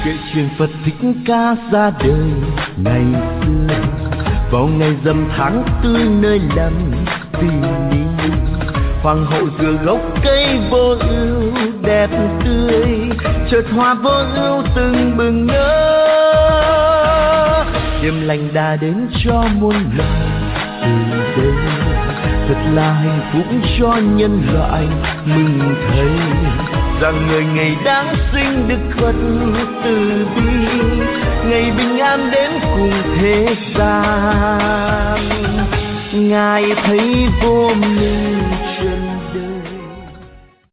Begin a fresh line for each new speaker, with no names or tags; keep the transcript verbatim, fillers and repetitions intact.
kể chuyện Phật Thích Ca ra đời ngày xưa, vào ngày rằm tháng tư nơi lầm tỳ ni. Hoàng hậu dựa gốc cây vô ưu đẹp tươi, chợt hoa vô ưu từng bừng nở. Đêm lành đã đến cho muôn loài từ đây, thật là hạnh phúc cho nhân loại mừng thấy rằng người ngày đáng sinh Đức Phật từ bi, ngày bình an đến cùng thế gian. Ngài thấy vô minh